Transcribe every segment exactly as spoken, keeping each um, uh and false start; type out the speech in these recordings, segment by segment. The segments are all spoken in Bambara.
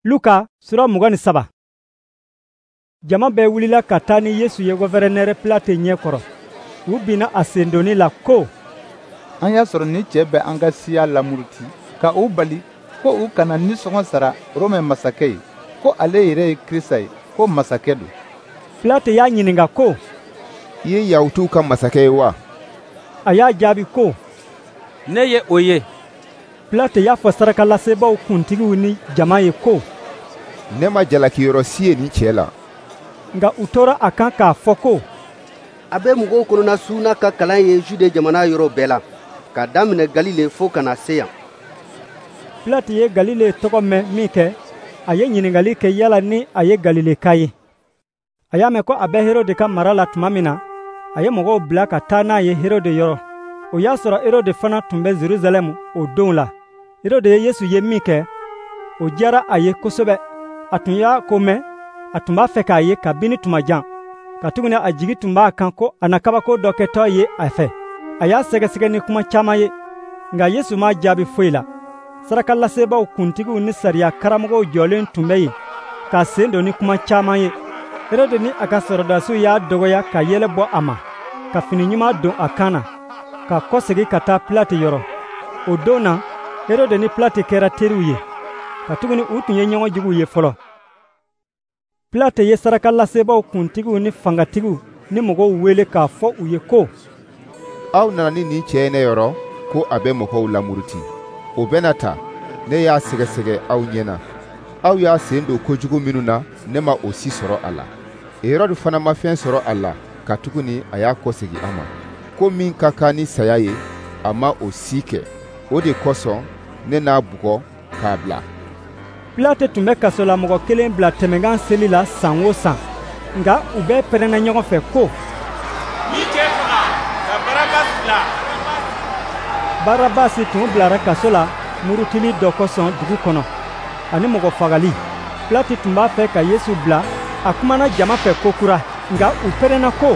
Luka sura mugan ni saba. Jama bɛɛ wulila ka taa ni Yesu ye guvɛrɛnɛrɛ Pilate ɲɛ kɔrɔ. U binna a sendoni la ko, an y'a sɔrɔ ni cɛ bɛ an ka siya lamuruti ka u bali ko u kana nisɔngɔ sara Rɔmɛ masakɛ ye, ko ale yɛrɛ ye Kirisa ye, ko masakɛ don. Pilate y'a ɲininka ko, i ye Yahudiw ka masakɛ ye wa? A y'a jaabi ko, ne ye o ye. Pilate y'a fɔ sarakalasebaaw kuntigiw ni jama ye ko, ne ma jalakiyɔrɔ si ye nin cɛ la. Nka u tora a kan k'a fɔ ko, a bɛ mɔgɔw kɔnɔna suuna ka kalan ye Jude jamana yɔrɔ bɛɛ la, ka daminɛ Galile fo ka na se yan. Pilate ye Galile tɔgɔ mɛn min kɛ, a ye ɲiningali kɛ yala ni a ye Galileka ye. A y'a mɛn ko a bɛ Herode ka mara la tuma min na, a ye mɔgɔw bila ka taa n'a ye Herode yɔrɔ. O y'a sɔrɔ Herode fana tun bɛ Jerusalem o don la. Herode ye Yesu ye min kɛ, o diyara a ye kosɛbɛ. A tun y'a ko mɛn, a tun b'a fɛ k'a ye kabini tuma jan. Katuguni a jigi tun b'a kan ko a na kabako dɔ kɛtɔ ye a fɛ. A y'a sɛgɛsɛgɛ ni kuma caman ye, nka Yesu m'a jaabi foyi la. Sarakalasebaaw kuntigiw ni sariya karamɔgɔw jɔlen tun bɛ yen, k'a sen don ni kuma caman ye. Herode ni a ka sɔrɔdasiw y'a dɔgɔya ka yɛlɛ bɔ a ma, ka fini ɲuman don a kan na, ka kɔsegi ka taa Pilate yɔrɔ. O don na, Herode ni Pilate kɛra teriw ye. Katuguni u tun ye ɲɔgɔn juguw ye fɔlɔ. Pilate ye sarakalasebaaw kuntigiw ni fangatigiw ni mɔgɔw wele k'a fɔ u ye ko, aw nana ni nin cɛ ne yɔrɔ ko a bɛ mɔgɔw lamuruti. O bɛna ta, ne y'a sɛgɛsɛgɛ aw ɲɛna. Aw y'a sen don kojugu minnu na, ne ma o si sɔrɔ a la. Herode fana ma fɛn sɔrɔ a la, katuguni a y'a kɔsegi a ma. Ko min ka kan ni saya ye, a ma o si kɛ. O de kosɔn ne n'a bugɔ k'a bila. Pilate tun bɛ kasola mɔgɔ kelen bila tɛmɛnkan seli la san o san, nka u bɛɛ pɛrɛnna ɲɔgɔn fɛ ko, ni cɛ faga ka Barabasi bila. Barabasi tun bilara kaso la murutili dɔ kosɔn dugu kɔnɔ, ani mɔgɔ fagali. Pilate tun b'a fɛ ka Yesu bila, a kumana jama fɛ kokura, nka u pɛrɛnna ko,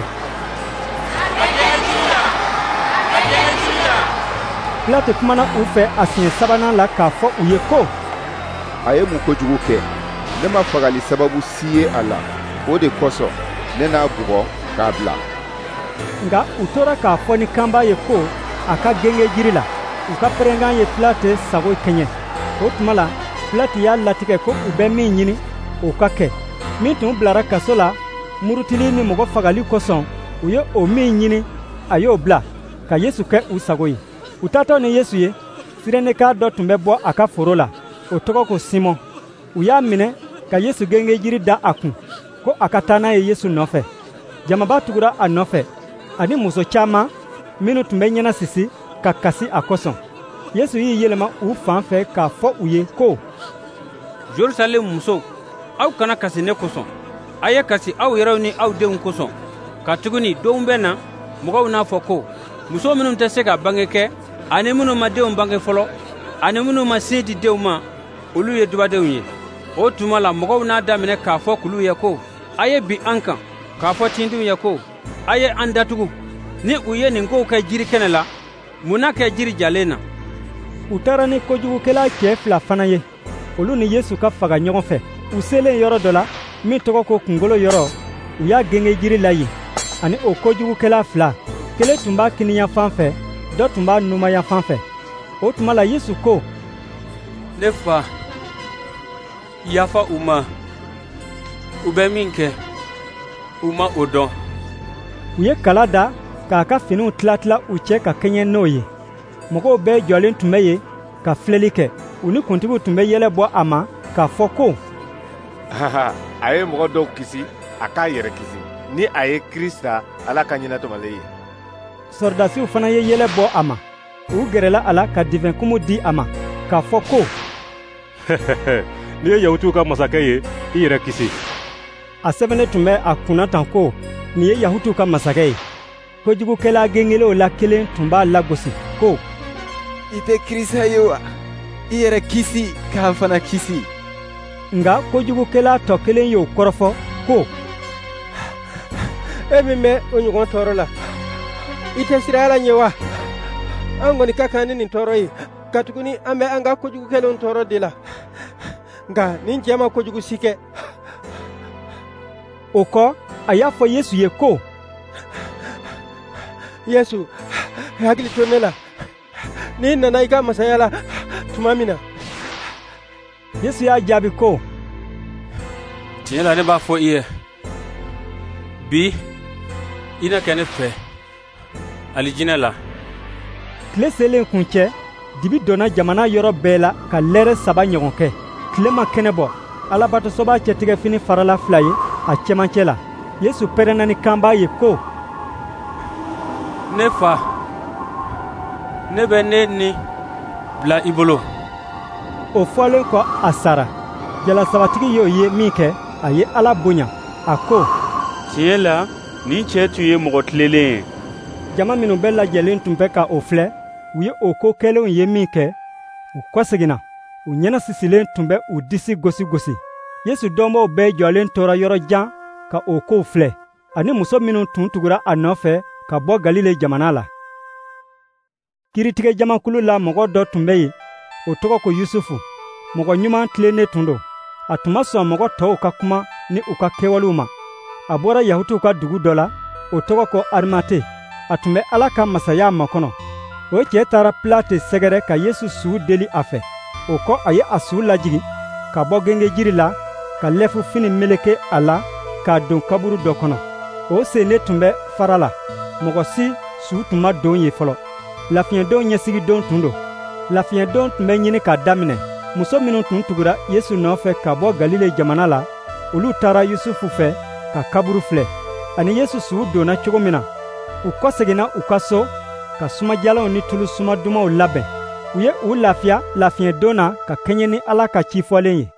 Pilate kumana u fɛ a siɲɛ sabanan la k'a fɔ u ye ko, a ye mun kojugu kɛ? Ne ma fagali sababu si ye a la. O de kosɔn ne n'a bugɔ k'a bila. Nka u tora k'a fɔ ni kanba ye ko a ka genge jiri la. U ka pɛrɛnkan ye Pilate sago kɛɲɛ. O tuma la, Pilate y'a latigɛ ko u bɛ min ɲini, o ka kɛ. Min tun bilara kaso la murutili ni mɔgɔ fagali kosɔn, u ye o min ɲini, a y'o bila, ka Yesu kɛ u sago ye. U taatɔ ni Yesu ye, Sireneka dɔ tun bɛ bɔ a ka foro la, o tɔgɔ ko Simɔn. U y'a minɛ ka Yesu genge jiri da a kun, ko a ka taa n'a ye Yesu nɔfɛ. Jamaba tugura a nɔfɛ, ani muso caman minnu tun bɛ ɲɛna sisi ka kasi a kosɔn. Yesu y'i yɛlɛma u fan fɛ k'a fɔ u ye ko, Jerusalem musow, aw kana kasi ne kosɔn. A ye kasi aw yɛrɛw ni aw denw kosɔn. Katuguni donw bɛ na, mɔgɔw n'a fɔ ko, muso minnu tɛ se ka bange kɛ, ani minnu ma denw bange fɔlɔ, ani minnu ma sin di denw ma, olu ye dubadenw ye. O tuma la mɔgɔw n'a daminɛ k'a fɔ kulu ye ko, a ye bi an kan, k'a fɔ tintiw ye ko, a ye an datugu. Ni u ye nin kow kɛ jiri kɛnɛ la, mun na kɛ jiri jalen na? U taara ni kojugukɛla cɛ fila fana ye, olu ni Yesu ka faga ɲɔgɔn fɛ. U selen yɔrɔ dɔ la min tɔgɔ ko kunkolo yɔrɔ, u y'a genge jiri la yen, ani o kojugukɛla fila. Kelen tun b'a kiniyanfan fɛ, dɔ tun b'a numanyanfan fɛ. O tuma la Yesu ko, ne Fa, yafa u ma, u bɛ min kɛ, u ma o dɔn. U ye kala da k'a ka finiw tila tila u cɛ ka kɛɲɛ n'o ye. Mɔgɔw bɛɛ jɔlen tun bɛ yen ka filɛli kɛ. U ni kuntigiw tun bɛ yɛlɛ bɔ a ma k'a fɔ ko, a ye mɔgɔ dɔw kisi, a k'a yɛrɛ kisi. Ni a ye Kirista, Ala ka ɲɛnatɔmalen ye. Sɔrɔdasiw fana ye yɛlɛ bɔ a ma. U gɛrɛla a la ka difɛnkumu di a ma, k'a fɔ ko, n'i ye Yahudiw ka masakɛ ye, i yɛrɛ kisi. A sɛbɛnnen tun bɛ a kunna tan ko, nin ye Yahudiw ka masakɛ ye. Kojugukɛla gengelenw la kelen tun b'a lagosi ko, i tɛ Kirisa ye wa? I yɛrɛ kisi k'an fana kisi. Nka kojugukɛla tɔ kelen y'o kɔrɔfɔ ko, e min bɛ o ɲɔgɔn tɔɔrɔ la, i tɛ siran Ala ɲɛ wa? An kɔni ka kan ni nin tɔɔrɔ ye, katuguni an bɛ an ka kojugukɛlenw tɔɔrɔ de la. nka nin cɛ ma kojugu si kɛ. O kɔ a y'a fɔ Yesu ye ko, Yesu, hakili to ne la n'i nana i ka masaya la tuma min na. Yesu y'a jaabi ko, tiɲɛ la ne b'a fɔ i ye bi i na kɛ ne fɛ alijinɛ la. tile selen kun cɛ dibi donna jamana yɔrɔ bɛɛ la ka lɛrɛ saba ɲɔgɔn kɛ. tile ma kɛnɛ bɔ, alabatɔsoba cɛtigɛ fini farala fila ye a cɛmancɛ la. Yesu pɛrɛnna ni kan b'a ye ko, ne fa, ne bɛ ne ni bila i bolo. o fɔlen kɔ a sara. jalasabatigi y'o ye min kɛ, a ye Ala bonya. A ko, tiɲɛ la nin cɛ tun ye mɔgɔ tilelen ye. jama minnu bɛɛ lajɛlen tun bɛ ka o filɛ, u ye o ko kɛlenw ye min kɛ, u kɔseginna. u ɲɛna sisilen tun bɛ u disi gosi gosi. Yesu dɔnbaaw bɛɛ jɔlen tora yɔrɔ jan ka o kow filɛ, ani muso minnu tun tugura a nɔfɛ ka bɔ Galile jamana la. Kiritigɛ jamakulu la mɔgɔ dɔ tun bɛ yen, o tɔgɔ ko Yusufu. mɔgɔ ɲuman tilennen tun don. a tun ma sɔn mɔgɔ tɔw ka kuma ni u ka kɛwalew ma. a bɔra Yahudiw ka dugu dɔ la, o tɔgɔ ko Arimate. a tun bɛ Ala ka masaya makɔnɔ. o cɛ taara Pilate sɛgɛrɛ ka Yesu suu deli a fɛ. o kɔ a ye a suu lajigi ka bɔ genge jiri la, ka lɛfu fini meleke a la k'a don kaburu dɔ kɔnɔ. o sen ne tun bɛ fara la. mɔgɔ si suu tun ma don ye fɔlɔ. lafiɲɛdon ɲɛsigidon tun don. lafiɲɛdon tun bɛ ɲini k'a daminɛ. muso minnu tun tugura Yesu nɔfɛ ka bɔ Galile jamana la, olu taara Yusufu fɛ ka kaburu filɛ. ani Yesu suu donna cogo min na, u kɔseginna u ka so ka sumajalaw ni tulu suma dumanw labɛn. u ye u lafiya lafiɲɛdon na ka kɛɲɛ ni Ala ka cifɔlen ye.